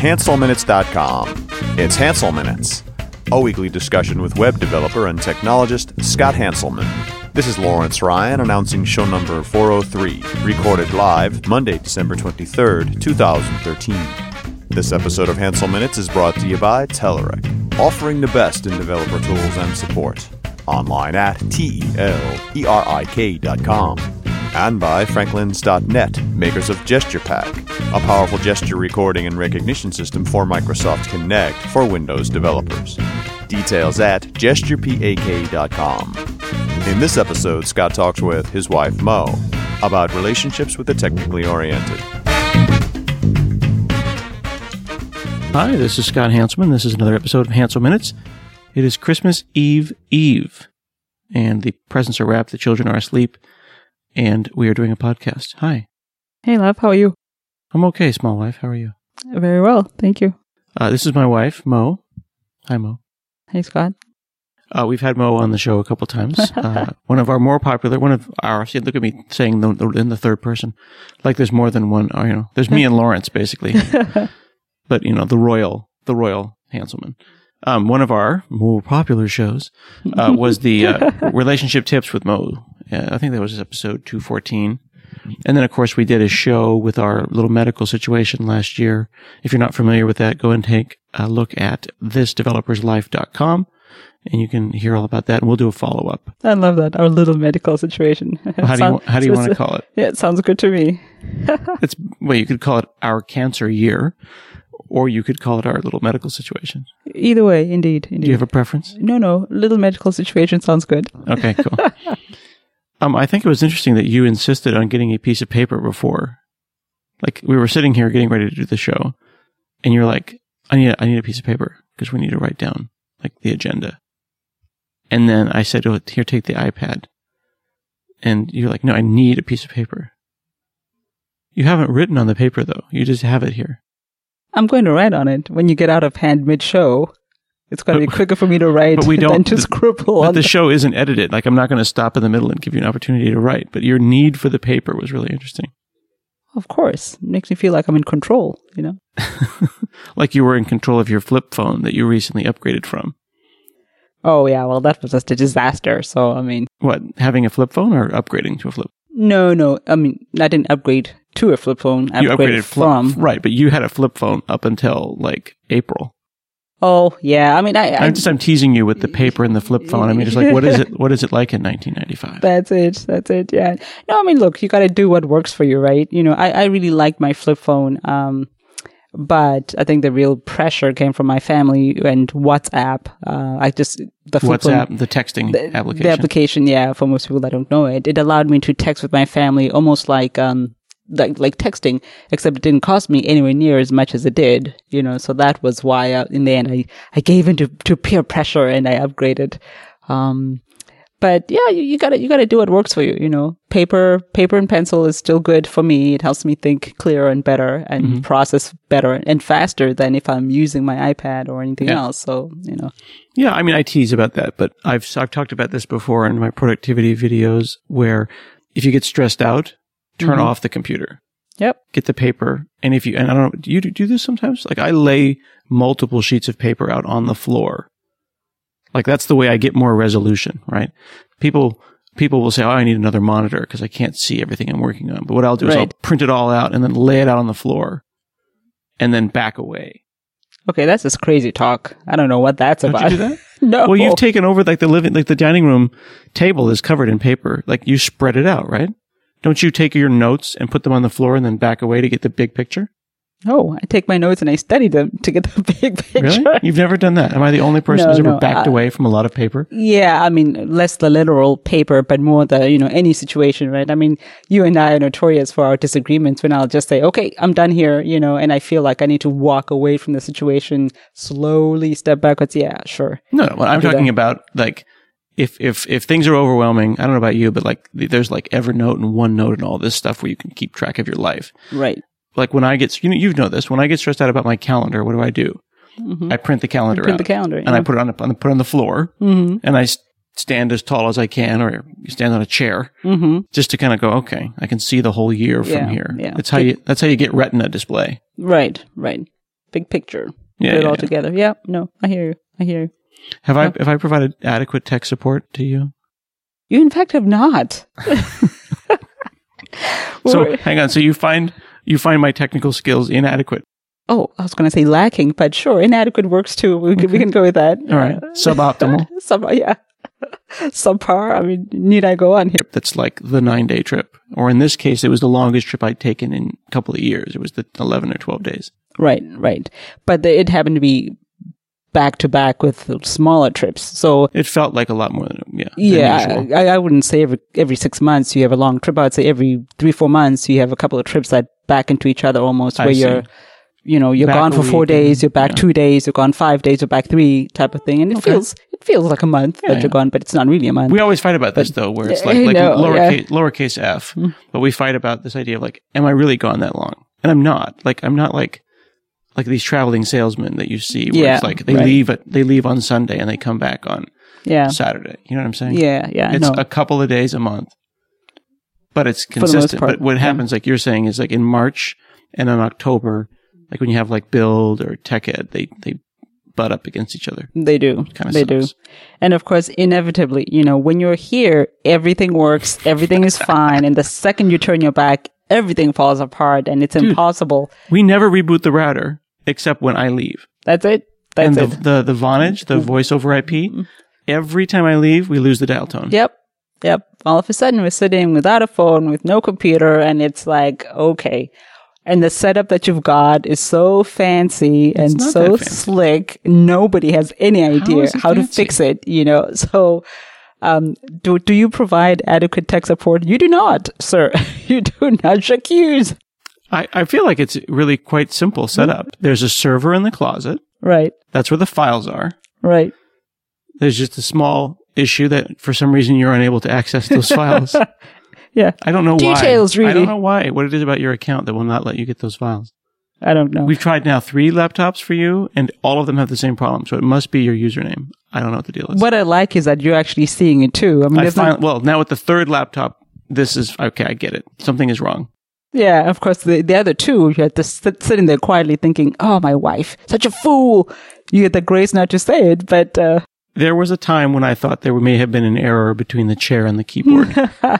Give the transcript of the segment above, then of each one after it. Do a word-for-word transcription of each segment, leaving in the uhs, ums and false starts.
Hansel Minutes dot com. It's Hansel Minutes, a weekly discussion with web developer and technologist Scott Hanselman. This is Lawrence Ryan announcing show number four oh three, recorded live Monday, December twenty-third, twenty thirteen. This episode of Hansel Minutes is brought to you by Telerik, offering the best in developer tools and support. Online at T E L E R I K dot com. And by Franklins dot net, makers of GesturePak, a powerful gesture recording and recognition system for Microsoft Connect for Windows developers. Details at gesture pak dot com. In this episode, Scott talks with his wife, Mo, about relationships with the technically oriented. Hi, this is Scott Hanselman. This is another episode of Hansel Minutes. It is Christmas Eve Eve, and the presents are wrapped, the children are asleep, and we are doing a podcast. Hi. Hey, love. How are you? I'm okay, small wife. How are you? Very well. Thank you. Uh, this is my wife, Mo. Hi, Mo. Hey, Scott. Uh, we've had Mo on the show a couple times. Uh, one of our more popular, one of our, see, look at me saying the, the, in the third person, like there's more than one, uh, you know, there's me and Lawrence, basically. But, you know, the royal, the royal Hanselman. Um, one of our more popular shows uh, was the uh, relationship tips with Mo. Uh, I think that was episode two fourteen. And then, of course, we did a show with our little medical situation last year. If you're not familiar with that, go and take a look at this developers life dot com, and you can hear all about that, and we'll do a follow-up. I love that, our little medical situation. Well, how, do you, how do you want to call it? Yeah, it sounds good to me. It's well, you could call it our cancer year. Or you could call it our little medical situation. Either way, indeed, indeed. Do you have a preference? No, no. Little medical situation sounds good. Okay, cool. um, I think it was interesting that you insisted on getting a piece of paper before. Like, we were sitting here getting ready to do the show, and you're like, I need a, I need a piece of paper, because we need to write down, like, the agenda. And then I said, oh, here, take the iPad. And you're like, no, I need a piece of paper. You haven't written on the paper, though. You just have it here. I'm going to write on it. When you get out of hand mid-show, it's going to be quicker for me to write but we don't, than to the, scribble. But on the show isn't edited. Like, I'm not going to stop in the middle and give you an opportunity to write. But your need for the paper was really interesting. Of course. It makes me feel like I'm in control, you know? Like you were in control of your flip phone that you recently upgraded from. Oh, yeah. Well, that was just a disaster. So, I mean... What, having a flip phone or upgrading to a flip? No, no. I mean, I didn't upgrade to a flip phone. I you upgraded, upgraded from. Flip, right, but you had a flip phone up until, like, April. Oh, yeah. I mean, I... I I'm just, I'm teasing you with the paper and the flip phone. I mean, just like, what is it, what is it like in nineteen ninety-five? That's it. That's it. Yeah. No, I mean, look, you got to do what works for you, right? You know, I, I really like my flip phone. Um, but I think the real pressure came from my family and WhatsApp. Uh, I just, the flip WhatsApp, phone, the texting the, application. The application, yeah, for most people that don't know it, it allowed me to text with my family almost like, um, like, like texting, except it didn't cost me anywhere near as much as it did, you know, so that was why uh, in the end I, I gave into to peer pressure and I upgraded. Um, But yeah, you, you gotta, you gotta do what works for you, you know. Paper, paper and pencil is still good for me. It helps me think clearer and better and mm-hmm. process better and faster than if I'm using my iPad or anything yeah. else. So, you know. Yeah, I mean, I tease about that, but I've, I've talked about this before in my productivity videos where if you get stressed out, turn mm-hmm. off the computer. Yep. Get the paper. And if you, and I don't know, do you do this sometimes? Like I lay multiple sheets of paper out on the floor. Like that's the way I get more resolution, right? People, people will say, oh, I need another monitor because I can't see everything I'm working on. But what I'll do right. is I'll print it all out and then lay it out on the floor and then back away. Okay. That's just crazy talk. I don't know what that's don't about. You do that? No. Well, you've taken over like the living, like the dining room table is covered in paper. Like you spread it out, right? Don't you take your notes and put them on the floor and then back away to get the big picture? No, I take my notes and I study them to get the big picture. Really? You've never done that? Am I the only person no, who's ever no, backed uh, away from a lot of paper? Yeah, I mean, less the literal paper, but more the, you know, any situation, right? I mean, you and I are notorious for our disagreements when I'll just say, okay, I'm done here, you know, and I feel like I need to walk away from the situation, slowly step backwards. Yeah, sure. No, no, well, I'm talking that. about like, if, if, if things are overwhelming, I don't know about you, but like, there's like Evernote and OneNote and all this stuff where you can keep track of your life. Right. Like when I get, you know, you know this, when I get stressed out about my calendar, what do I do? Mm-hmm. I print the calendar you print out. the calendar. And yeah. I put it on, the, on the, put it on the floor. Mm-hmm. And I stand as tall as I can, or you stand on a chair, mm-hmm. just to kind of go, okay, I can see the whole year from yeah, here. Yeah. That's how you, that's how you get Retina display. Right, right. big picture. Yeah, Put it yeah, all yeah. together. Yeah, no, I hear you. I hear you. Have I have I provided adequate tech support to you? You, in fact, have not. So We're- hang on. So you find you find my technical skills inadequate. oh, I was going to say lacking, but sure, inadequate works too. We, can we can go with that. All right, suboptimal. Sub, yeah. Subpar. I mean, need I go on here? That's like the nine day trip, or in this case, it was the longest trip I'd taken in a couple of years. It was the eleven or twelve days. Right, right. But the, it happened to be back to back with smaller trips. So It felt like a lot more than yeah. than yeah, usual. I, I wouldn't say every every six months you have a long trip. I would say every three four months you have a couple of trips that back into each other almost, I where see. you're, you know, you're Back gone a for four week days, and- you're back yeah. two days, you're gone five days, you're back three, type of thing, and it Okay. feels it feels like a month Yeah, that yeah. you're gone, but it's not really a month. We always fight about this though, where it's like I like know, lowercase lowercase f, but we fight about this idea of like, am I really gone that long? And I'm not. Like I'm not like like these traveling salesmen that you see, where Yeah, it's like they right. leave at they leave on Sunday and they come back on yeah, Saturday. You know what I'm saying? yeah, yeah. It's no. a couple of days a month, but it's the most consistent. part, But what yeah. happens, like you're saying, is like in March and in October, like when you have like Build or Tech Ed, they they butt up against each other. They do. Kinda They do. sucks. And of course, inevitably, you know, when you're here, everything works, everything is fine. And the second you turn your back, everything falls apart and it's impossible. We never reboot the router except when I leave. That's it. That's and the, it. Mm-hmm. the the Vonage, the voice over I P, every time I leave, we lose the dial tone. Yep. Yep. All of a sudden, we're sitting without a phone, with no computer, and it's like, okay. And the setup that you've got is so fancy and not so that fancy. slick. Nobody has any idea is it how to fancy? fix it, you know. So, um, do do you provide adequate tech support? You do not, sir. You do not, J'accuse. I, I feel like it's really quite simple setup. There's a server in the closet. Right. That's where the files are. Right. There's just a small issue that for some reason you're unable to access those files. Yeah. I don't know Details, why. I really. don't know why. What it is about your account that will not let you get those files. I don't know. We've tried now three laptops for you, and all of them have the same problem. So it must be your username. I don't know what the deal is. What I like is that you're actually seeing it too. I mean, I there's find, not, well, now with the third laptop, this is okay. I get it. Something is wrong. yeah, of course, the, the other two, you had to sit sitting there quietly thinking, oh, my wife, such a fool. You get the grace not to say it, but, uh, There was a time when I thought there may have been an error between the chair and the keyboard.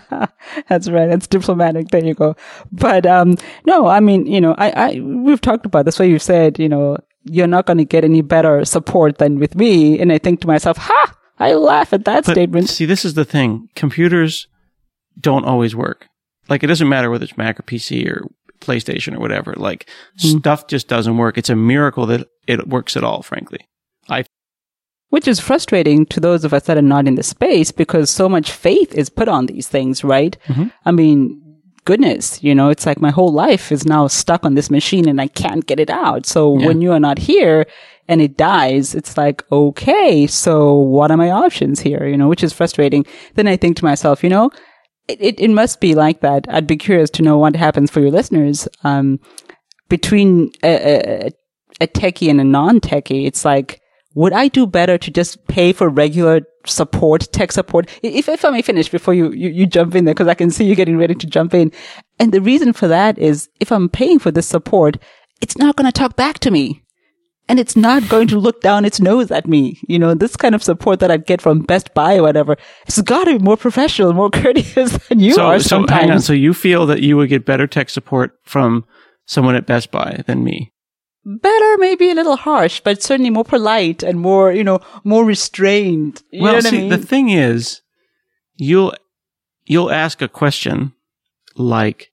that's right. That's diplomatic. There you go. But, um, no, I mean, you know, I, I, we've talked about this where you've said, you know, you're not going to get any better support than with me. And I think to myself, ha, I laugh at that But statement. see, this is the thing. Computers don't always work. Like, it doesn't matter whether it's Mac or P C or PlayStation or whatever. Like, Hmm. stuff just doesn't work. It's a miracle that it works at all, frankly. I Which is frustrating to those of us that are not in the space because so much faith is put on these things, right? Mhm. I mean, goodness, you know, it's like my whole life is now stuck on this machine and I can't get it out. So Yeah. when you are not here and it dies, it's like, okay, so what are my options here? You know, which is frustrating. Then I think to myself, you know, it, it, it must be like that. I'd be curious to know what happens for your listeners. Um, between a, a, a techie and a non-techie, it's like, would I do better to just pay for regular support, tech support? If, if I may finish before you, you, you jump in there, because I can see you getting ready to jump in. And the reason for that is if I'm paying for this support, it's not going to talk back to me. And it's not going to look down its nose at me. You know, this kind of support that I'd get from Best Buy or whatever, it's got to be more professional, more courteous than you so, are so sometimes. hang on. So you feel that you would get better tech support from someone at Best Buy than me? Better, maybe a little harsh, but certainly more polite and more, you know, more restrained. You well, know what see, I mean? the thing is, you'll you'll ask a question like,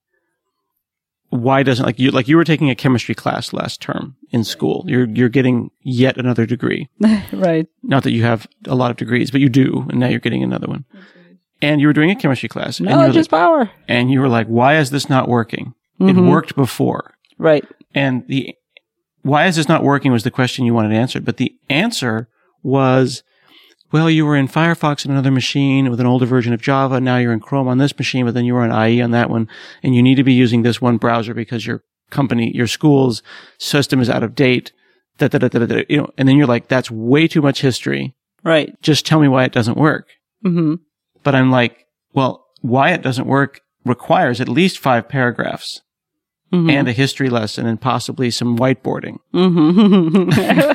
"Why doesn't like you like you were taking a chemistry class last term in school? You're you're getting yet another degree. Right. Not that you have a lot of degrees, but you do, and now you're getting another one. And you were doing a chemistry class, and you were Knowledge is like, power. and you were like, "Why is this not working? It Mhm. worked before." Right. And the why is this not working was the question you wanted answered. But the answer was, well, you were in Firefox on another machine with an older version of Java. Now you're in Chrome on this machine, but then you were on I E on that one. And you need to be using this one browser because your company, your school's system is out of date. Da, da, da, da, da, you know, and then you're like, that's way too much history. Right. Just tell me why it doesn't work. Mm-hmm. But I'm like, well, why it doesn't work requires at least five paragraphs mm-hmm. and a history lesson and possibly some whiteboarding. Mm-hmm.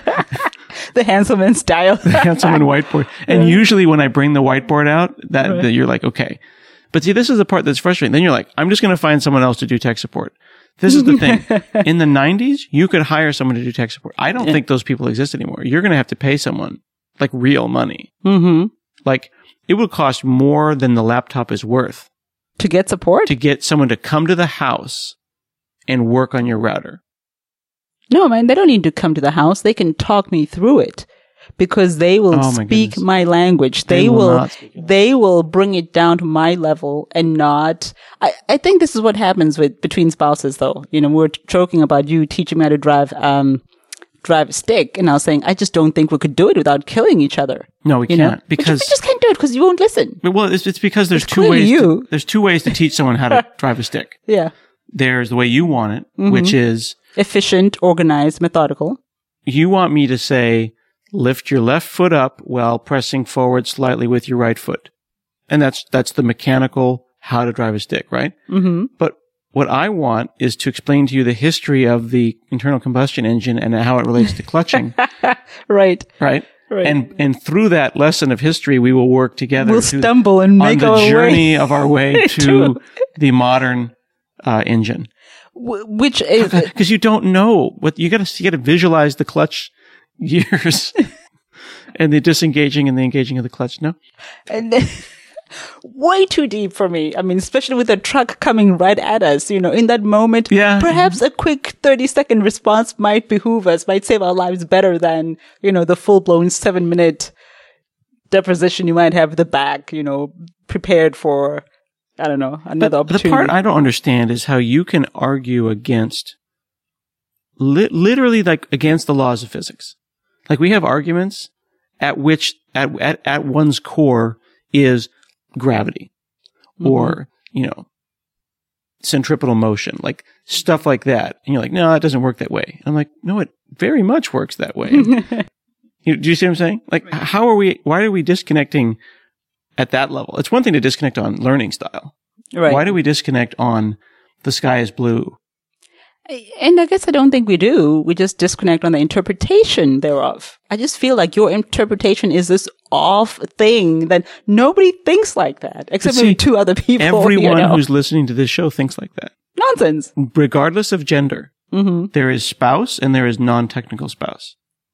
The Hanselman style. The Hanselman whiteboard. And usually when I bring the whiteboard out, that, right. that you're like, okay. But see, this is the part that's frustrating. Then you're like, I'm just going to find someone else to do tech support. This is the thing. In the nineties, you could hire someone to do tech support. I don't yeah. think those people exist anymore. You're going to have to pay someone like real money. Mm-hmm. Like it would cost more than the laptop is worth. To get support? To get someone to come to the house and work on your router. No, man, they don't need to come to the house. They can talk me through it because they will oh my speak goodness. my language. They, they will, will they will bring it down to my level and not, I, I think this is what happens with, between spouses though. You know, we we're joking about you teaching me how to drive, um, drive a stick. And I was saying, I just don't think we could do it without killing each other. No, we you can't know? because we just can't do it because you won't listen. Well, it's, it's because there's it's two ways. you. To, there's two ways to teach someone how to drive a stick. Yeah. There's the way you want it, mm-hmm. which is efficient, organized, methodical. You want me to say, lift your left foot up while pressing forward slightly with your right foot. And that's, that's the mechanical how to drive a stick, right? Mm-hmm. But what I want is to explain to you the history of the internal combustion engine and how it relates to clutching. Right. Right. Right. And, and through that lesson of history, we will work together. We'll stumble and make our way. On the journey way. of our way to the modern, uh, engine. Which is, because you don't know what you got to, you got to visualize the clutch gears and the disengaging and the engaging of the clutch. No. And then, way too deep for me. I mean, especially with a truck coming right at us, you know, in that moment, yeah. perhaps a quick thirty second response might behoove us, might save our lives better than, you know, the full blown seven minute deposition you might have at the back, you know, prepared for, I don't know, another but opportunity. The part I don't understand is how you can argue against, li- literally like against the laws of physics. Like we have arguments at which, at, at, at one's core is gravity mm-hmm. or, you know, centripetal motion, like stuff like that. And you're like, no, it doesn't work that way. I'm like, no, it very much works that way. you, do you see what I'm saying? Like, how are we, why are we disconnecting at that level? It's one thing to disconnect on learning style. Right. Why do we disconnect on the sky is blue? And I guess I don't think we do. We just disconnect on the interpretation thereof. I just feel like your interpretation is this off thing that nobody thinks like that, except see, maybe two other people. Everyone you know? who's listening to this show thinks like that. Nonsense. Regardless of gender, mm-hmm. there is spouse and there is non-technical spouse.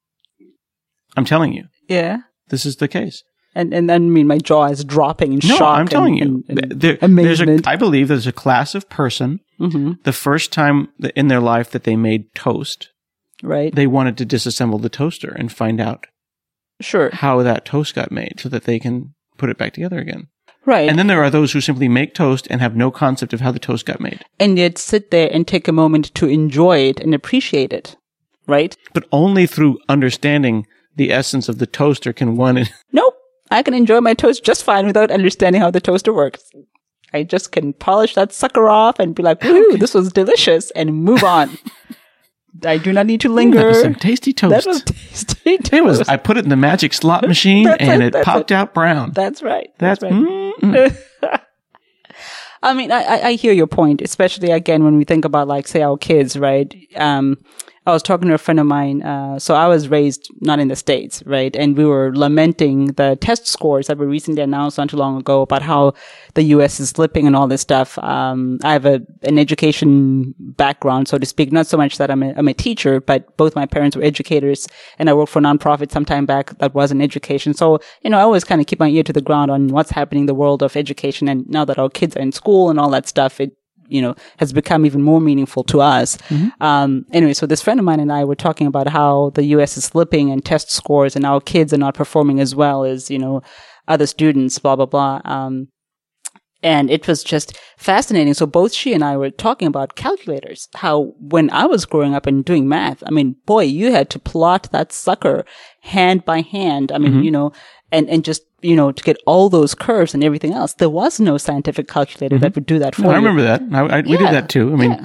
I'm telling you. Yeah. This is the case. And, and I mean, my jaw is dropping in no, shock. I'm telling and, you. And, and there, amazement. There's a, I believe there's a class of person, mm-hmm. the first time in their life that they made toast, right? They wanted to disassemble the toaster and find out sure. how that toast got made so that they can put it back together again. Right. And then there are those who simply make toast and have no concept of how the toast got made. And yet sit there and take a moment to enjoy it and appreciate it, right? But only through understanding the essence of the toaster can one... Nope. I can enjoy my toast just fine without understanding how the toaster works. I just can polish that sucker off and be like, woohoo, okay. This was delicious, and move on. I do not need to linger. Ooh, that was some tasty toast. That was tasty toast. It was, I put it in the magic slot machine and it, it popped it. out brown. That's right. That's, that's right. I mean, I, I hear your point, especially again when we think about, like, say, our kids, right? Um, I was talking to a friend of mine. Uh, so I was raised not in the States, right? And we were lamenting the test scores that were recently announced not too long ago about how the U S is slipping and all this stuff. Um, I have a, an education background, so to speak. Not so much that I'm a, I'm a teacher, but both my parents were educators, and I worked for a nonprofit some time back that was in education. So, you know, I always kind of keep my ear to the ground on what's happening in the world of education. And now that our kids are in school and all that stuff, it, you know, has become even more meaningful to us. Mm-hmm. Um, anyway, so this friend of mine and I were talking about how the U S is slipping in test scores and our kids are not performing as well as, you know, other students, blah, blah, blah. Um, and it was just fascinating. So both she and I were talking about calculators, how when I was growing up and doing math, I mean, boy, you had to plot that sucker hand by hand. I mean, mm-hmm. you know, and, and just, you know, to get all those curves and everything else. There was no scientific calculator mm-hmm. that would do that for no, you. I remember that. I, I, we yeah, did that too. I mean, yeah.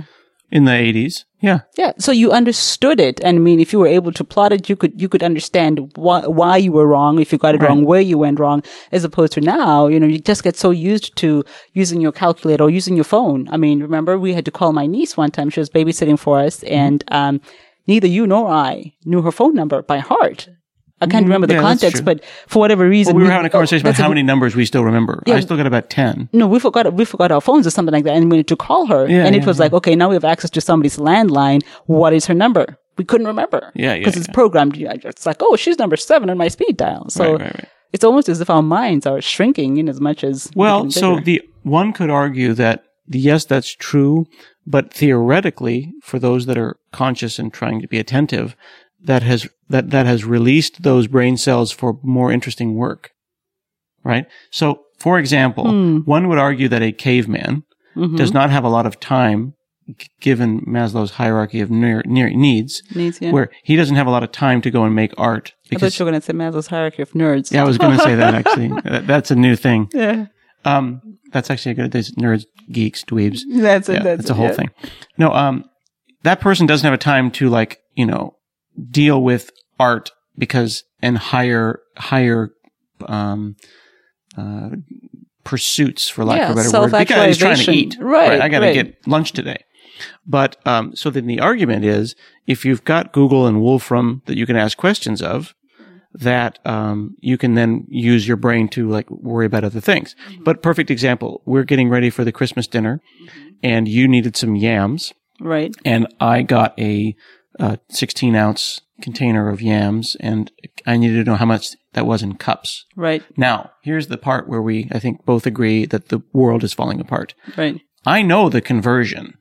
In the eighties. Yeah. Yeah. So you understood it. And I mean, if you were able to plot it, you could, you could understand why, why you were wrong, if you got it Right. wrong, where you went wrong, as opposed to now, you know, you just get so used to using your calculator or using your phone. I mean, remember we had to call my niece one time. She was babysitting for us and, um, neither you nor I knew her phone number by heart. I can't remember the Yeah, that's context, true. but for whatever reason. Well, we were having a conversation oh, about that's how a- many numbers we still remember. Yeah. I still got about ten. No, we forgot, we forgot our phones or something like that. And we had to call her. Yeah, and it yeah, was like, okay, now we have access to somebody's landline. What is her number? We couldn't remember. Yeah, yeah, Because it's yeah. programmed. It's like, oh, she's number seven on my speed dial. So Right, right, right. it's almost as if our minds are shrinking in as much as. Well, getting so bigger. the one could argue that yes, that's true, but theoretically, for those that are conscious and trying to be attentive, that has that that has released those brain cells for more interesting work, right? So, for example, Hmm. one would argue that a caveman Mhm. does not have a lot of time, g- given Maslow's hierarchy of near, near needs, Needs, yeah. where he doesn't have a lot of time to go and make art. I thought you were going to say Maslow's hierarchy of nerds. Yeah, I was going to say that actually. That- That's a new thing. Yeah. Um, that's actually a good. There's nerds, geeks, dweebs. That's it. Yeah, that's it's a it, whole yeah. thing. No, um, that person doesn't have a time to like, you know, deal with art because and higher, higher, um, uh, pursuits for lack Yeah, of a better word, because he's trying to self-actualization. eat. Right, I got to right. get lunch today. But, um, so then the argument is if you've got Google and Wolfram that you can ask questions of, that um, you can then use your brain to like worry about other things. But perfect example, we're getting ready for the Christmas dinner, and you needed some yams, Right. and I got a uh, sixteen ounce container of yams, and I needed to know how much that was in cups. Right. Now, here's the part where we, I think, both agree that the world is falling apart. Right. I know the conversion.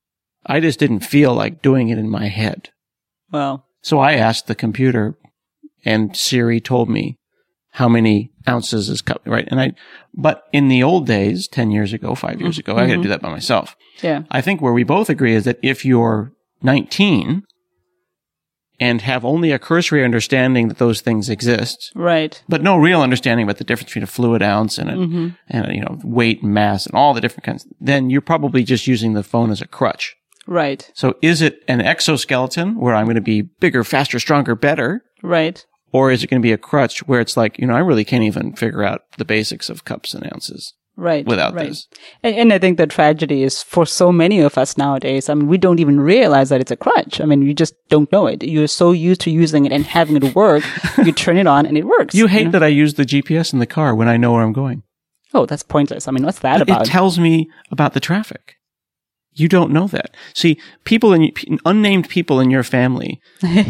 I just didn't feel like doing it in my head. Well, So I asked the computer, and Siri told me how many ounces is cup, right? And I, but in the old days, ten years ago, five years ago, I got to do that by myself. yeah. I think where we both agree is that if you're nineteen and have only a cursory understanding that those things exist, Right. but no real understanding about the difference between a fluid ounce and a, Mm-hmm. and a, you know, weight and mass and all the different kinds, then you're probably just using the phone as a crutch. Right. So is it an exoskeleton where I'm going to be bigger, faster, stronger, better? Right. Or is it going to be a crutch where it's like, you know, I really can't even figure out the basics of cups and ounces Right. without right. this? And, and I think the tragedy is for so many of us nowadays. I mean, we don't even realize that it's a crutch. I mean, you just don't know it. You're so used to using it and having it work. You turn it on and it works. You hate know? that I use the G P S in the car when I know where I'm going. Oh, that's pointless. I mean, what's that It about? tells me about the traffic. You don't know that. See, people in unnamed people in your family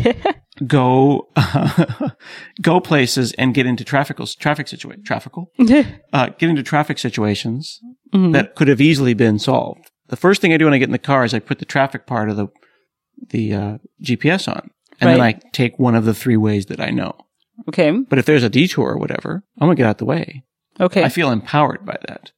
go uh, go places and get into traffic traffic situa- traffical uh, get into traffic situations Mm-hmm. that could have easily been solved. The first thing I do when I get in the car is I put the traffic part of the the uh, G P S on, and then I Right. take one of the three ways that I know. Okay. But if there's a detour or whatever, I'm gonna get out the way. Okay. I feel empowered by that.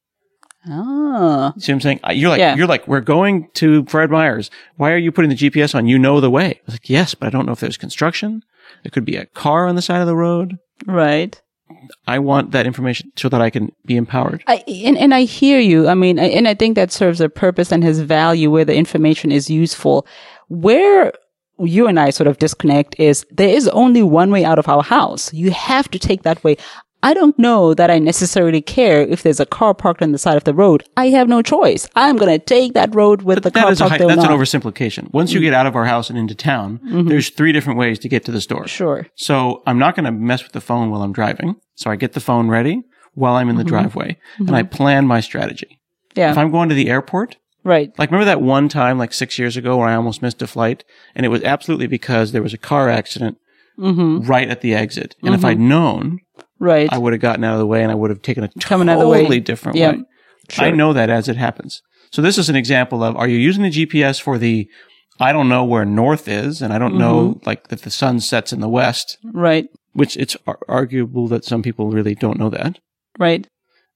Oh. See what I'm saying? Uh, You're like, Yeah. you're like, we're going to Fred Meyer's. Why are you putting the G P S on? You know the way. I was like, yes, but I don't know if there's construction. There could be a car on the side of the road. Right. I want that information so that I can be empowered. I, and, and I hear you. I mean, I- and I think that serves a purpose and has value where the information is useful. Where you and I sort of disconnect is there is only one way out of our house. You have to take that way. I don't know that I necessarily care if there's a car parked on the side of the road. I have no choice. I'm going to take that road with the That car is a parked high, there or that's an not. oversimplification. Once you get out of our house and into town, there's three different ways to get to the store. Sure. So I'm not going to mess with the phone while I'm driving. So I get the phone ready while I'm in the driveway and I plan my strategy. Yeah. If I'm going to the airport, Right. like, remember that one time, like six years ago, where I almost missed a flight? And it was absolutely because there was a car accident right at the exit. And if I'd known, Right. I would have gotten out of the way and I would have taken a Coming out of the way. totally different Yeah. way. Sure. I know that as it happens. So this is an example of, are you using the G P S for the, I don't know where north is, and I don't know, like, that the sun sets in the west, Right. which it's ar- arguable that some people really don't know that. Right.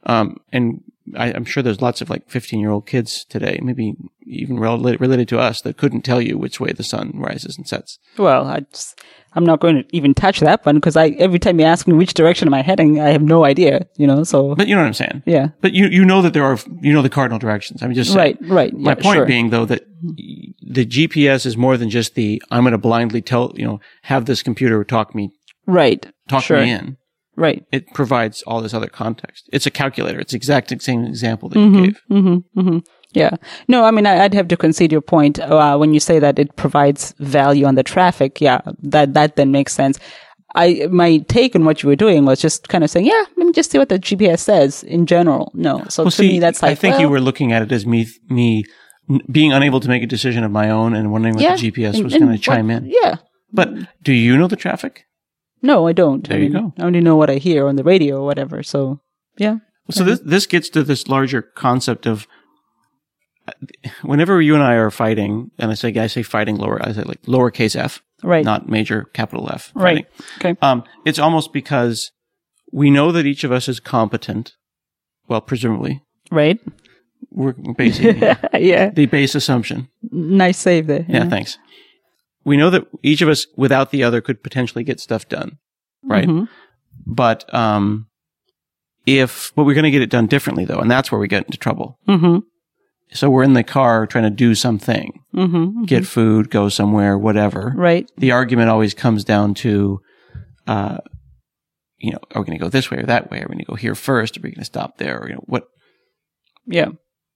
Um, and I, I'm sure there's lots of like fifteen year old kids today, maybe even rel- related to us, that couldn't tell you which way the sun rises and sets. Well, I just, I'm not going to even touch that one because I every time you ask me which direction am I heading, I have no idea, you know, so. But you know what I'm saying? Yeah. But you, you know that there are, you know, the cardinal directions. I'm just saying. Right, right. My yeah, point sure. being, though, that the G P S is more than just the, I'm going to blindly tell, you know, have this computer talk me, Right. talk sure. me in. Right. It provides all this other context. It's a calculator. It's the exact same example that Mm-hmm, you gave. Mm-hmm, mm-hmm. Yeah. No, I mean, I, I'd have to concede your point uh, when you say that it provides value on the traffic. Yeah, that that then makes sense. I my take on what you were doing was just kind of saying, yeah, let me just see what the G P S says in general. No, so Well, to see, me, that's like, I think well, you were looking at it as me, me n- being unable to make a decision of my own and wondering what yeah, the G P S and- was and going to chime what- in. Yeah. But do you know the traffic? No, I don't. There I you mean, go. I only know what I hear on the radio or whatever. So, yeah. So this this gets to this larger concept of whenever you and I are fighting, and I say I say fighting lower, I say like lowercase f, Right. not major capital F. Right. Fighting. Okay. Um, it's almost because we know that each of us is competent. Well, presumably, Right. we're basing yeah. the base assumption. Nice save there. Yeah, thanks. We know that each of us, without the other, could potentially get stuff done, right? Mhm. But um, if, but we're going to get it done differently, though, and that's where we get into trouble. Mm-hmm. So we're in the car trying to do something, Mm-hmm. get food, go somewhere, whatever. Right. The argument always comes down to, uh, you know, are we going to go this way or that way? Are we going to go here first? Are we going to stop there? Or, you know, what? Yeah.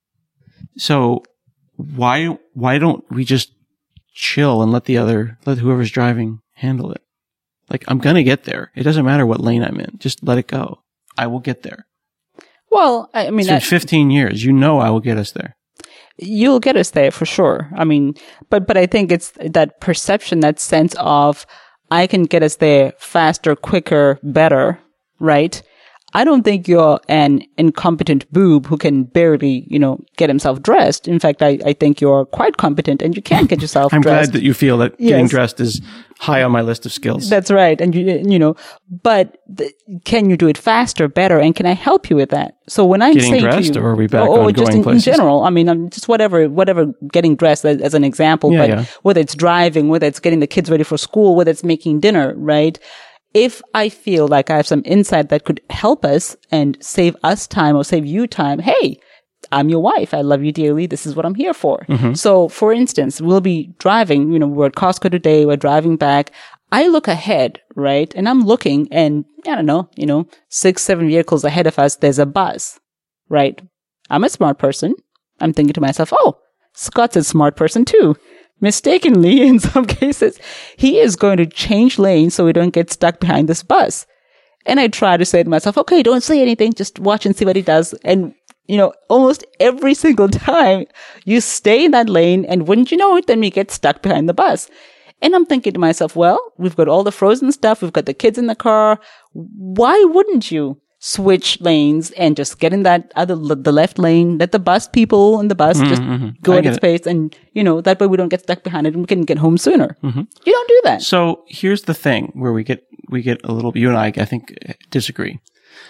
So why why don't we just chill and let the other, let whoever's driving handle it? Like, I'm going to get there. It doesn't matter what lane I'm in. Just let it go. I will get there. Well, I I mean, It's been I, fifteen years. You know I will get us there. you'll get us there for sure. I mean, but but I think it's that perception, that sense of I can get us there faster, quicker, better, right? I don't think you're an incompetent boob who can barely, you know, get himself dressed. In fact, I, I think you're quite competent and you can get yourself I'm dressed. glad that you feel that getting Yes. dressed is high on my list of skills. That's right. And you, you know, but th- can you do it faster, better? And can I help you with that? So when I'm Getting saying dressed, to you, or are we back or on just going in, in places? general, I mean, I'm just whatever, whatever getting dressed as, as an example, Yeah, but yeah. whether it's driving, whether it's getting the kids ready for school, whether it's making dinner, right? If I feel like I have some insight that could help us and save us time or save you time, hey, I'm your wife. I love you dearly. This is what I'm here for. Mm-hmm. So, for instance, we'll be driving, you know, we're at Costco today, we're driving back. I look ahead, right? And I'm looking and I don't know, you know, six, seven vehicles ahead of us, there's a bus, right? I'm a smart person. I'm thinking to myself, oh, Scott's a smart person too. Mistakenly, in some cases, he is going to change lanes so we don't get stuck behind this bus. And I try to say to myself, okay, don't say anything. Just watch and see what he does. And, you know, almost every single time you stay in that lane and wouldn't you know it, then we get stuck behind the bus. And I'm thinking to myself, well, we've got all the frozen stuff. We've got the kids in the car. Why wouldn't you switch lanes and just get in that other, the left lane, let the bus people in the bus just mm-hmm. go I at get its it. pace and, you know, that way we don't get stuck behind it and we can get home sooner. Mm-hmm. You don't do that. So here's the thing where we get, we get a little, you and I, I think, disagree.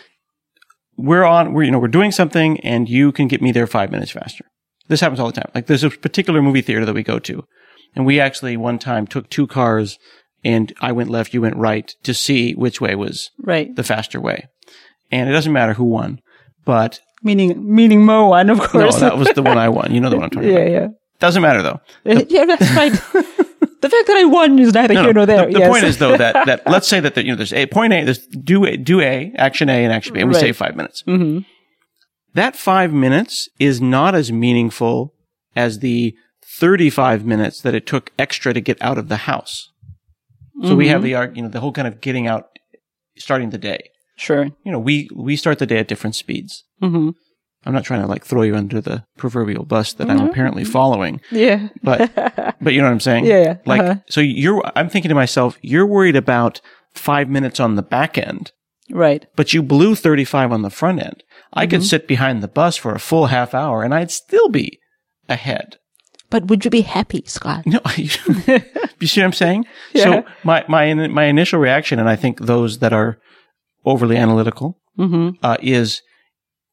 We're on, we're, you know, we're doing something and you can get me there five minutes faster. This happens all the time. Like there's a particular movie theater that we go to and we actually one time took two cars and I went left, you went right to see which way was Right. the faster way. And it doesn't matter who won, but Meaning, meaning Mo won, of no, course. that was the one I won. You know the one I'm talking yeah, about. yeah. Doesn't matter though. yeah, that's right. The fact that I won is neither No, here no. nor there. The, the yes. point is though that, that let's say that, the, you know, there's a point A, there's do A, do A, action A and action B, and we Right. save five minutes. Mm-hmm. That five minutes is not as meaningful as the thirty-five minutes that it took extra to get out of the house. So we have the, arg- you know, the whole kind of getting out, starting the day. Sure. You know, we, we start the day at different speeds. Mm-hmm. I'm not trying to like throw you under the proverbial bus that I'm apparently following, Yeah. but, but you know what I'm saying? Yeah, yeah. Like, Uh-huh. so you're, I'm thinking to myself, you're worried about five minutes on the back end, Right. but you blew thirty-five on the front end. I Mm-hmm. could sit behind the bus for a full half hour and I'd still be ahead. But would you be happy, Scott? No, you, you see what I'm saying? Yeah. So my, my, my initial reaction, and I think those that are overly analytical, Mm-hmm. uh, is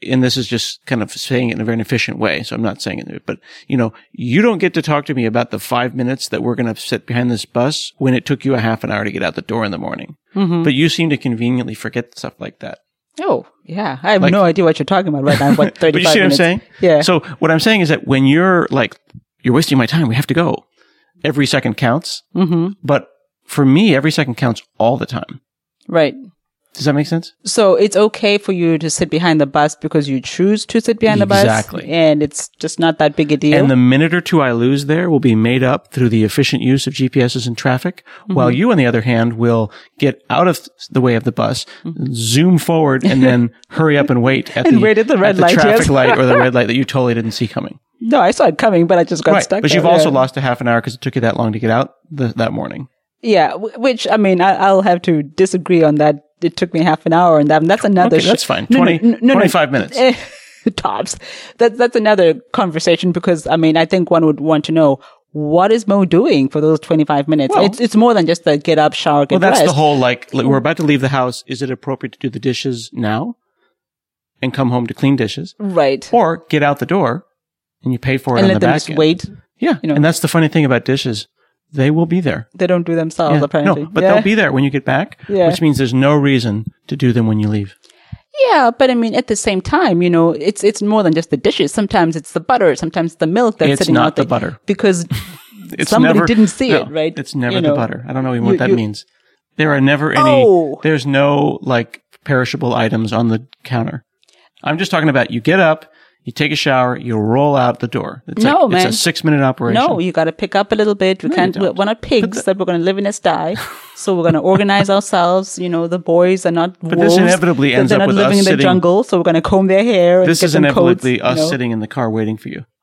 and this is just kind of saying it in a very efficient way, so I'm not saying it, but, you know, you don't get to talk to me about the five minutes that we're going to sit behind this bus when it took you a half an hour to get out the door in the morning. Mm-hmm. But you seem to conveniently forget stuff like that. Oh, yeah. I have Like- no idea what you're talking about right now. What, thirty-five But you see minutes? what I'm saying? Yeah. So what I'm saying is that when you're like, you're wasting my time, we have to go. Every second counts. Mm-hmm. But for me, every second counts all the time. Right. Does that make sense? So it's okay for you to sit behind the bus because you choose to sit behind the bus? Exactly. And it's just not that big a deal? And the minute or two I lose there will be made up through the efficient use of G P Ses and traffic, mm-hmm. while you, on the other hand, will get out of the way of the bus, mm-hmm. zoom forward, and then hurry up and wait at and the, wait at the red at the light, traffic yes. light or the red light that you totally didn't see coming. No, I saw it coming, but I just got Right. stuck But there. you've also yeah. lost a half an hour because it took you that long to get out the, that morning. Yeah, w- which, I mean, I, I'll have to disagree on that. It took me half an hour, and that, that's another... Okay, that's fine. No, no, twenty, no, no, twenty-five no. minutes. Eh, tops. That, that's another conversation because, I mean, I think one would want to know, what is Mo doing for those twenty-five minutes? Well- it's it's more than just the get up, shower, get Well, that's dressed. the whole, like, like, we're about to leave the house. Is it appropriate to do the dishes now and come home to clean dishes? Right. Or get out the door and you pay for it And on let the them back just end. wait. Yeah. you know. And that's the funny thing about dishes. They will be there. They don't do themselves, Yeah. apparently. No, but yeah. they'll be there when you get back, Yeah. which means there's no reason to do them when you leave. Yeah, but I mean, at the same time, you know, it's it's more than just the dishes. Sometimes it's the butter. Sometimes it's the milk that's It's sitting not out the there. butter. Because It's somebody never, didn't see no, it, right? It's never You the know. butter. I don't know even You- what that you- means. There are never any, Oh. there's no like perishable items on the counter. I'm just talking about you get up, you take a shower, you roll out the door. It's No, like, man. It's a six minute operation. No, you got to pick up a little bit. We No, you can't. We're don't. we're not pigs that we're going to live in a sty. So we're going to organize ourselves. You know, the boys are not But wolves. this inevitably They're ends not up with living us in the sitting- jungle. So we're going to comb their hair. And This get is them inevitably coats, us you know. sitting in the car waiting for you.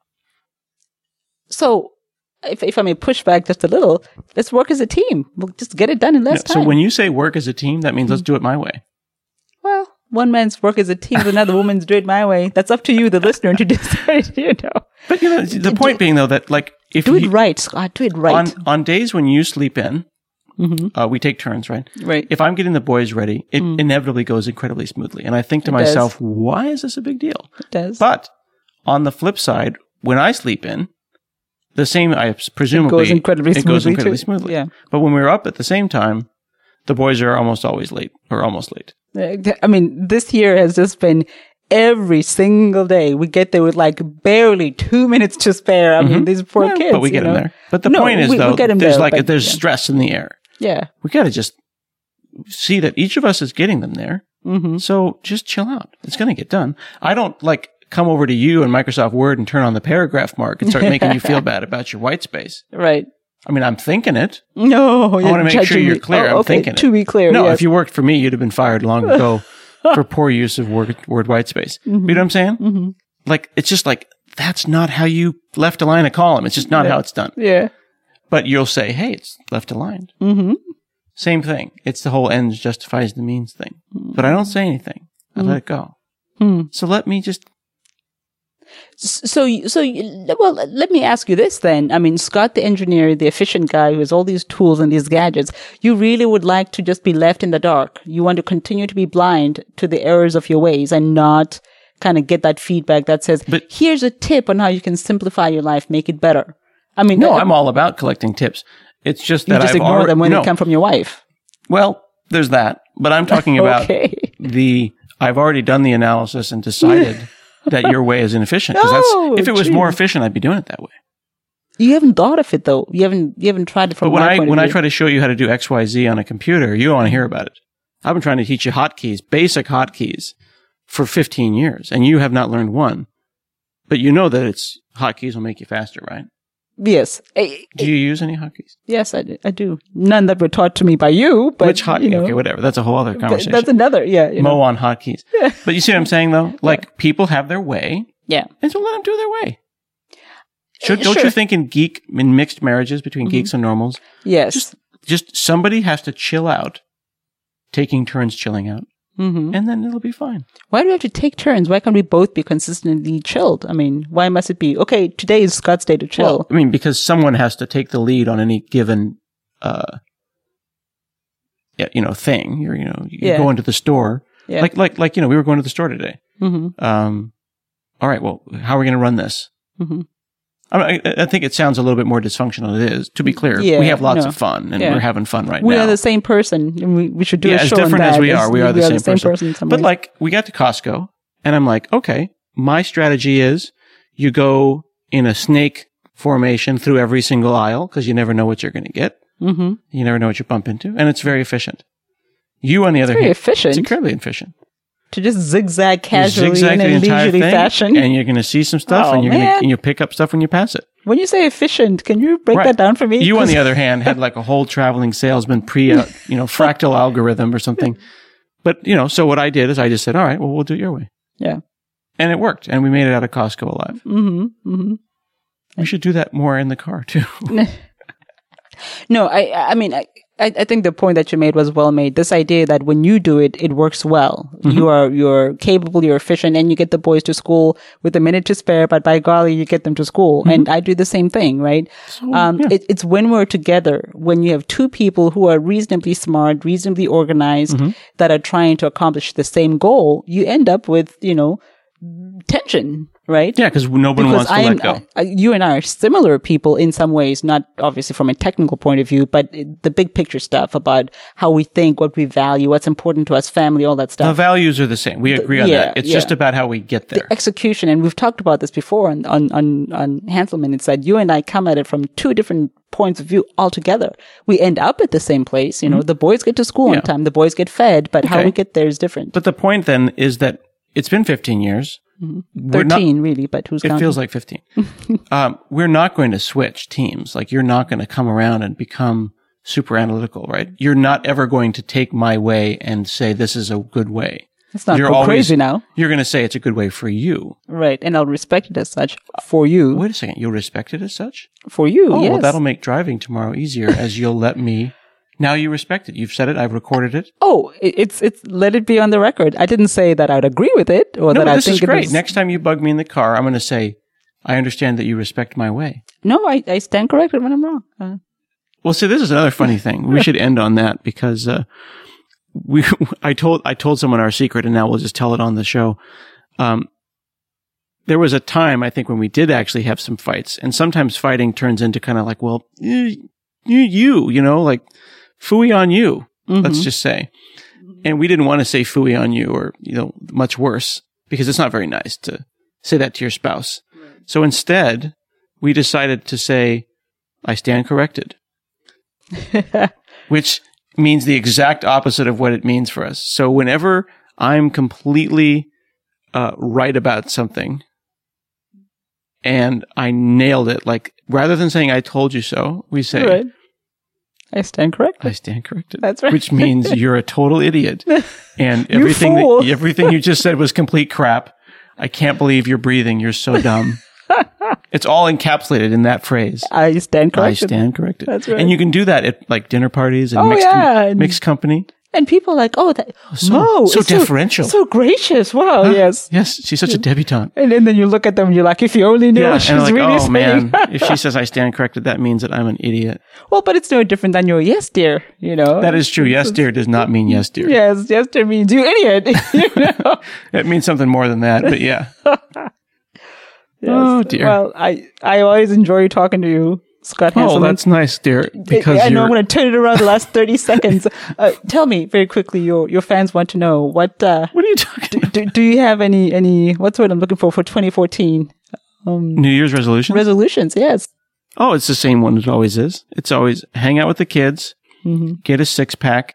So, if if I may push back just a little, let's work as a team. We'll just get it done in less No, time. so when you say work as a team, that means let's do it my way. Well, one man's work as a team, another woman's do it my way. That's up to you, the listener, to decide. You know, But you know, the point being though that like if do it you, right, Scott. Do it right. on on days when you sleep in, Mm-hmm. uh, we take turns, right? Right. If I'm getting the boys ready, it inevitably goes incredibly smoothly, and I think to Mm. It does. myself, why is this a big deal? It does. But on the flip side, when I sleep in, the same, I presumably, goes incredibly it goes smoothly, incredibly too. smoothly. Yeah. But when we're up at the same time, the boys are almost always late, or almost late. I mean, this year has just been every single day. We get there with like barely two minutes to spare. I mean, these poor Yeah, kids. but we you get know? them there. But the No, point is, we- we though, get 'em there's there, like but- there's yeah. stress in the air. Yeah. We got to just see that each of us is getting them there. Mm-hmm. So just chill out. It's going to get done. I don't like come over to you in Microsoft Word and turn on the paragraph mark and start making you feel bad about your white space. Right. I mean, I'm thinking it. No, I want to make sure you're clear. Oh, I'm okay. thinking To it. be clear, No, yes. if you worked for me, you'd have been fired long ago for poor use of word, word white space. Mm-hmm. You know what I'm saying? Mm-hmm. Like, it's just like, that's not how you left align a column. It's just not how it's done. Yeah. But you'll say, hey, it's left aligned. Mm-hmm. Same thing. It's the whole ends justifies the means thing. But I don't say anything. I let it go. Mm. So let me just, So, you- so, you- well, let me ask you this then. I mean, Scott, the engineer, the efficient guy who has all these tools and these gadgets, you really would like to just be left in the dark. You want to continue to be blind to the errors of your ways and not kind of get that feedback that says, But- here's a tip on how you can simplify your life, make it better. I mean, no, uh, I'm all about collecting tips. It's just you that just I've ignore already, them when no. they come from your wife. Well, there's that. But I'm talking about Okay. the, I've already done the analysis and decided that your way is inefficient. 'Cause Oh, that's, if it was gee. more efficient, I'd be doing it that way. You haven't thought of it though. You haven't, you haven't tried it from But when my I, point when of I view. try to show you how to do X Y Z on a computer, you don't want to hear about it. I've been trying to teach you hotkeys, basic hotkeys for fifteen years, and you have not learned one. But you know that it's hotkeys will make you faster, right? Yes. Eh, Do you use any hotkeys? Yes, I, do- I do. None that were taught to me by you, but Which hotkey? you know, Okay, whatever. That's a whole other th- conversation. that's another. Yeah, you know. Mo on hotkeys. But you see what I'm saying, though? Like, people have their way, Yeah. and so let them do their way. Should, Uh, don't sure. you think in geek, in mixed marriages between geeks and normals, Yes. just, just somebody has to chill out, taking turns chilling out, hmm and then it'll be fine. Why do we have to take turns? Why can't we both be consistently chilled? I mean, why must it be okay? Today is Scott's day to chill. Well, I mean, because someone has to take the lead on any given, uh, yeah, you know, thing. You're, you know, you Yeah. go into the store, Yeah. like, like, like, you know, we were going to the store today. Mm-hmm. Um, all right, well, how are we going to run this? Mm-hmm. I, I think it sounds a little bit more dysfunctional than it is. To be clear, Yeah, we have lots no. of fun, and Yeah. we're having fun right We now. are the same person. And we, we should do yeah, a as show on different that. as we It's- are, we are the same, person. person in some But ways. like, we got to Costco, and I'm like, okay, my strategy is you go in a snake formation through every single aisle because you never know what you're going to get. Mm-hmm. You never know what you bump into, and it's very efficient. You, on the other Very hand, efficient. it's incredibly efficient. To just zigzag You casually zigzag in the a entire leisurely thing, fashion. and you're going to see some stuff, Oh, and you're going man. to and you pick up stuff when you pass it. When you say efficient, can you break Right. that down for me? You, on 'Cause- the other hand, had like a whole traveling salesman pre, uh, you know, fractal algorithm or something. But, you know, so what I did is I just said, all right, well, we'll do it your way. Yeah. And it worked. And we made it out of Costco alive. Mm-hmm. Mm-hmm. We should do that more in the car too. No, I, I mean, I, I I think the point that you made was well made. This idea that when you do it, it works well. Mm-hmm. You are, you're capable, you're efficient, and you get the boys to school with a minute to spare, but by golly, you get them to school. And I do the same thing, right? um, Mm-hmm. yeah. it, it's when we're together, when you have two people who are reasonably smart, reasonably organized, Mm-hmm. that are trying to accomplish the same goal, you end up with, you know, tension, right? Yeah, because no one Because wants to I am, let go. I, you and I are similar people in some ways, not obviously from a technical point of view, but the big picture stuff about how we think, what we value, what's important to us, family, all that The stuff. values are the same. We agree on yeah, that. It's yeah. just about how we get there. The execution, and we've talked about this before on, on, on, on Hanselman. It's that you and I come at it from two different points of view altogether. We end up at the same place. You know, the boys get to school Mm-hmm. Yeah. on time, the boys get fed, but how Okay. we get there is different. But the point then is that it's been fifteen years. We're not- thirteen, really, but who's It counting? feels like fifteen. um, we're not going to switch teams. Like, you're not going to come around and become super analytical, right? You're not ever going to take my way and say, this is a good way. Let's not you're go always- crazy now. You're going to say it's a good way for you. Right. And I'll respect it as such for you. Wait a second. You'll respect it as such? For you, Oh, yes. well, that'll make driving tomorrow easier as you'll let me. Now you respect it. You've said it. I've recorded it. Oh, it- it's it's let it be on the record. I didn't say that I'd agree with it or No, that but I this think is it great. was- Next time you bug me in the car, I'm going to say, I understand that you respect my way. No, I, I stand corrected when I'm wrong. Uh, Well, see, this is another funny thing. We should end on that because uh, we. I told I told someone our secret, and now we'll just tell it on the show. Um, there was a time, I think, when we did actually have some fights, and sometimes fighting turns into kind of like, well, you, you, you know, like phooey on you. Let's just say, and we didn't want to say phooey on you, or you know, much worse, because it's not very nice to say that to your spouse. So instead, we decided to say, "I stand corrected." Which means the exact opposite of what it means for us. So whenever I'm completely uh, right about something and I nailed it, like rather than saying I told you so, we say right. I stand corrected. I stand corrected. That's right. Which means you're a total idiot. And You everything fool. that, everything you just said was complete crap. I can't believe you're breathing. You're so dumb. It's all encapsulated in that phrase. I stand corrected. I stand corrected. That's right. And you can do that at like dinner parties and Oh, mixed, yeah, and- mixed company. And people are like, oh, that, so- Mo, so it's deferential. So, gracious. Wow, yes. Yes, she's such a debutante. And, and then you look at them and you're like, if you only knew Yeah, what she's and I'm like, really oh saying. man, if she says I stand corrected, that means that I'm an idiot. Well, but it's no different than your yes, dear, you know. That is true. Yes, dear does not mean yes, dear. Yes, yes, dear means you idiot. you know. It means something more than that, but yeah. Yes. Oh, dear. Well, I, I always enjoy talking to you, Scott Oh, Hanselman. that's nice, dear, because I know you're... I'm going to turn it around the last thirty seconds. Uh, tell me very quickly, your your fans want to know what uh, What are you talking about? do, do you have any any what's the word I'm looking for for twenty fourteen um, New Year's resolution? resolutions? Yes. Oh, it's the same one as it always is. It's always hang out with the kids, Mm-hmm. get a six pack.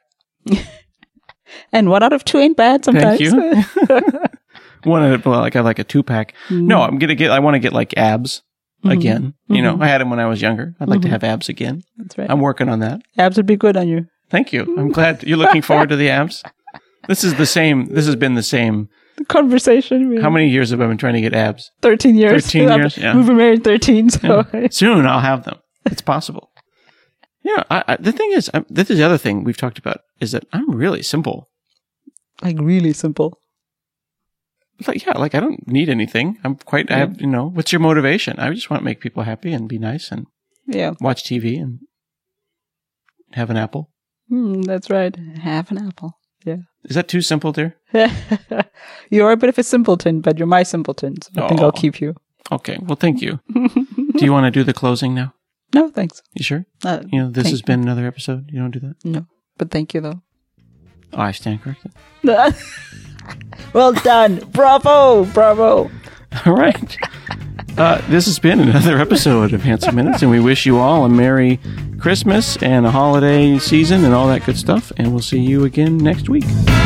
And one out of two ain't bad sometimes. Thank you. One of the, well, like I like a two pack. No, I'm gonna get. I want to get like abs again. You know, I had them when I was younger. I'd like to have abs again. That's right. I'm working on that. Abs would be good on you. Thank you. I'm glad you're looking forward to the abs. This is the same. This has been the same. The conversation. Really. How many years have I been trying to get abs? Thirteen years. thirteen years, yeah. We've been married thirteen, so Soon I'll have them. It's possible. Yeah. I, I, the thing is, I, this is the other thing we've talked about is that I'm really simple. like really simple. Like, yeah, like I don't need anything. I'm quite, I have, you know, what's your motivation? I just want to make people happy and be nice and Yeah. watch T V and have an apple. Hmm, that's right. Have an apple. Yeah. Is that too simple, dear? You're a bit of a simpleton, but you're my simpleton. So I think I'll keep you. Okay. Well, thank you. Do you want to do the closing now? No, thanks. You sure? Uh, you know, this has you. been another episode. You don't do that? No, but thank you, though. Oh, I stand corrected. Well done. Bravo. Bravo. All right. Uh, this has been another episode of Handsome Minutes, and we wish you all a Merry Christmas and a holiday season and all that good stuff, and we'll see you again next week.